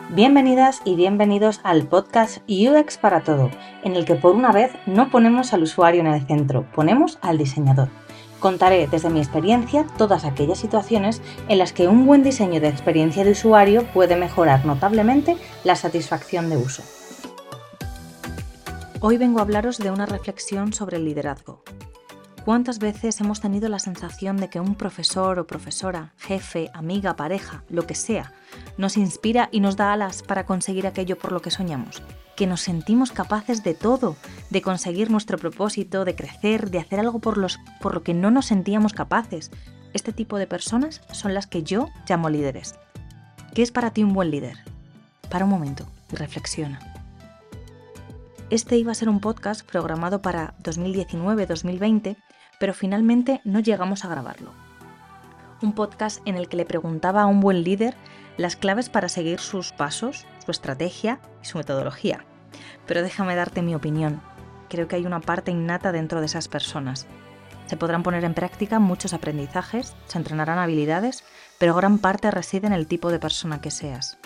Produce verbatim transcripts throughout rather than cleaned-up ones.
Bienvenidas y bienvenidos al podcast U X para todo, en el que por una vez no ponemos al usuario en el centro, ponemos al diseñador. Contaré desde mi experiencia todas aquellas situaciones en las que un buen diseño de experiencia de usuario puede mejorar notablemente la satisfacción de uso. Hoy vengo a hablaros de una reflexión sobre el liderazgo. ¿Cuántas veces hemos tenido la sensación de que un profesor o profesora, jefe, amiga, pareja, lo que sea, nos inspira y nos da alas para conseguir aquello por lo que soñamos? Que nos sentimos capaces de todo, de conseguir nuestro propósito, de crecer, de hacer algo por, los, por lo que no nos sentíamos capaces. Este tipo de personas son las que yo llamo líderes. ¿Qué es para ti un buen líder? Para un momento y reflexiona. Este iba a ser un podcast programado para dos mil diecinueve dos mil veinte, pero finalmente no llegamos a grabarlo. Un podcast en el que le preguntaba a un buen líder las claves para seguir sus pasos, su estrategia y su metodología. Pero déjame darte mi opinión. Creo que hay una parte innata dentro de esas personas. Se podrán poner en práctica muchos aprendizajes, se entrenarán habilidades, pero gran parte reside en el tipo de persona que seas.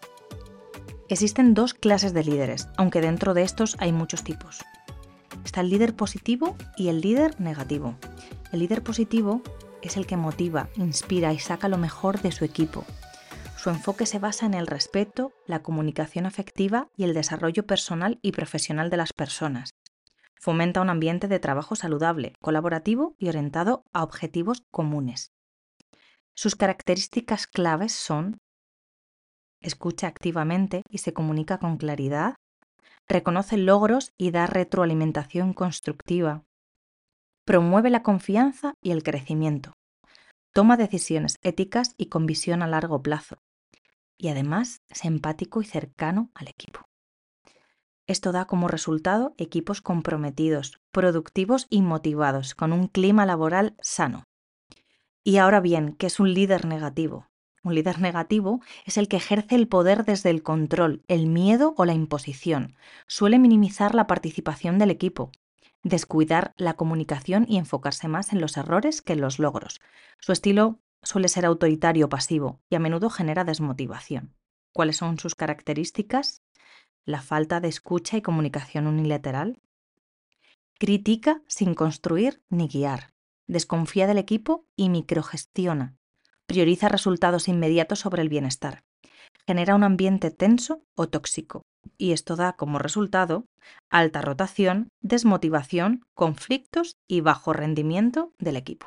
Existen dos clases de líderes, aunque dentro de estos hay muchos tipos. Está el líder positivo y el líder negativo. El líder positivo es el que motiva, inspira y saca lo mejor de su equipo. Su enfoque se basa en el respeto, la comunicación afectiva y el desarrollo personal y profesional de las personas. Fomenta un ambiente de trabajo saludable, colaborativo y orientado a objetivos comunes. Sus características claves son: escucha activamente y se comunica con claridad, reconoce logros y da retroalimentación constructiva, promueve la confianza y el crecimiento, toma decisiones éticas y con visión a largo plazo, y además es empático y cercano al equipo. Esto da como resultado equipos comprometidos, productivos y motivados, con un clima laboral sano. Y ahora bien, ¿qué es un líder negativo? Un líder negativo es el que ejerce el poder desde el control, el miedo o la imposición. Suele minimizar la participación del equipo, descuidar la comunicación y enfocarse más en los errores que en los logros. Su estilo suele ser autoritario o pasivo y a menudo genera desmotivación. ¿Cuáles son sus características? La falta de escucha y comunicación unilateral. Critica sin construir ni guiar. Desconfía del equipo y microgestiona. Prioriza resultados inmediatos sobre el bienestar. Genera un ambiente tenso o tóxico. Y esto da como resultado alta rotación, desmotivación, conflictos y bajo rendimiento del equipo.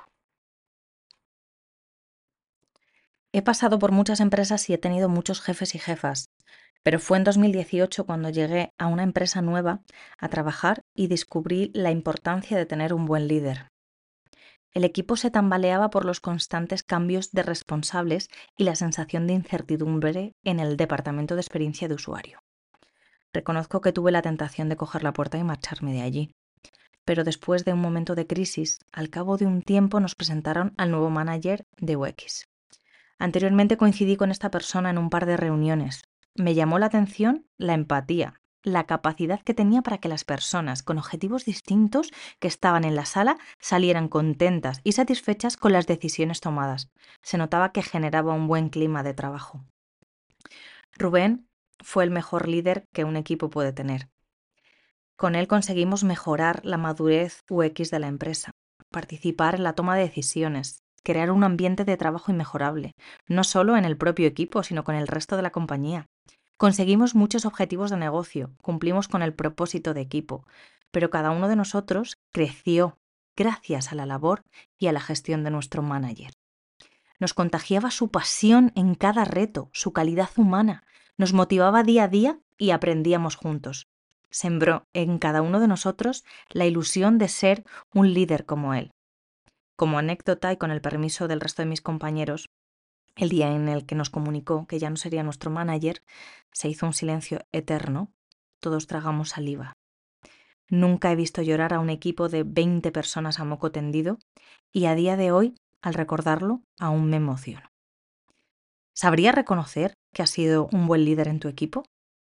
He pasado por muchas empresas y he tenido muchos jefes y jefas, pero fue en dos mil dieciocho cuando llegué a una empresa nueva a trabajar y descubrí la importancia de tener un buen líder. El equipo se tambaleaba por los constantes cambios de responsables y la sensación de incertidumbre en el departamento de experiencia de usuario. Reconozco que tuve la tentación de coger la puerta y marcharme de allí. Pero después de un momento de crisis, al cabo de un tiempo nos presentaron al nuevo manager de U X. Anteriormente coincidí con esta persona en un par de reuniones. Me llamó la atención la empatía, la capacidad que tenía para que las personas con objetivos distintos que estaban en la sala salieran contentas y satisfechas con las decisiones tomadas. Se notaba que generaba un buen clima de trabajo. Rubén fue el mejor líder que un equipo puede tener. Con él conseguimos mejorar la madurez U X de la empresa, participar en la toma de decisiones, crear un ambiente de trabajo inmejorable, no solo en el propio equipo, sino con el resto de la compañía. Conseguimos muchos objetivos de negocio, cumplimos con el propósito de equipo, pero cada uno de nosotros creció gracias a la labor y a la gestión de nuestro manager. Nos contagiaba su pasión en cada reto, su calidad humana, nos motivaba día a día y aprendíamos juntos. Sembró en cada uno de nosotros la ilusión de ser un líder como él. Como anécdota y con el permiso del resto de mis compañeros, el día en el que nos comunicó que ya no sería nuestro manager, se hizo un silencio eterno. Todos tragamos saliva. Nunca he visto llorar a un equipo de veinte personas a moco tendido y a día de hoy, al recordarlo, aún me emociono. ¿Sabrías reconocer que has sido un buen líder en tu equipo?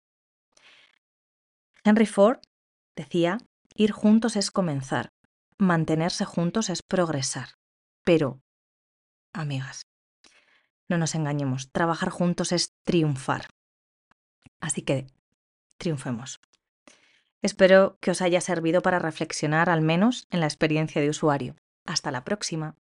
Henry Ford decía: ir juntos es comenzar, mantenerse juntos es progresar. Pero, amigas, no nos engañemos, trabajar juntos es triunfar. Así que triunfemos. Espero que os haya servido para reflexionar al menos en la experiencia de usuario. Hasta la próxima.